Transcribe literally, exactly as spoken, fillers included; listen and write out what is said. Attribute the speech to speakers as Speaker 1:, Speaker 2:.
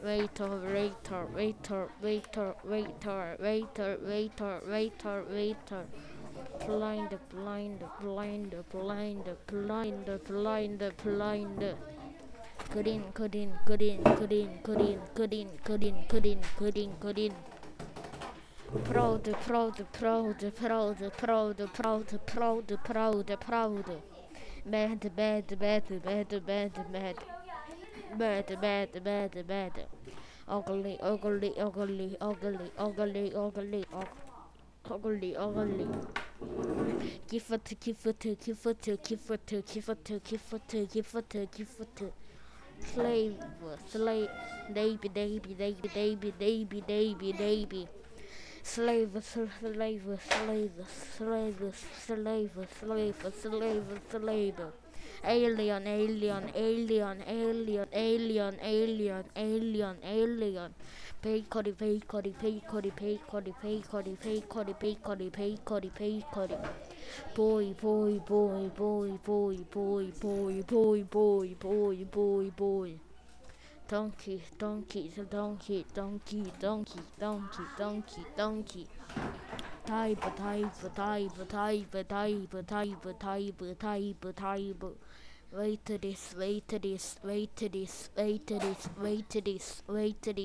Speaker 1: waiter, waiter, waiter, waiter, waiter, waiter, waiter, waiter, waiter. Blind, blind, blind, blind, blind, blind, blind. Good in, good in, good in, good in, good in, good in, good in, good in, good in, good in. Proud, proud, proud, proud, proud, proud, proud, proud, proud. Bad, bad, bad, bad, bad, bad. Bad, bad, bad, bad. Ugly, ugly, ugly, ugly, ugly, ugly, ugly, ugly. Give it, give it, give it, give it, give it, give it, give it, give it. Slave, slave, baby, baby, baby, baby, baby, baby, baby. Slave, slave, slave, slave, slave, slave, slave, slave. Alien, alien, alien, alien, alien, alien, alien, alien. Pay cody, pay cody, pay cody, pay cody, pay cody, pay cody, pay cody, pay cody, pay cody. Boy, boy, boy, boy, boy, boy, boy, boy, boy, boy, boy, boy. Donkey, donkey, donkey, donkey, donkey, donkey, donkey, donkey. Type, type, type, type, type, type, type, type, type. Wait to this, wait to this, wait to this, wait to this, wait to this, wait to this.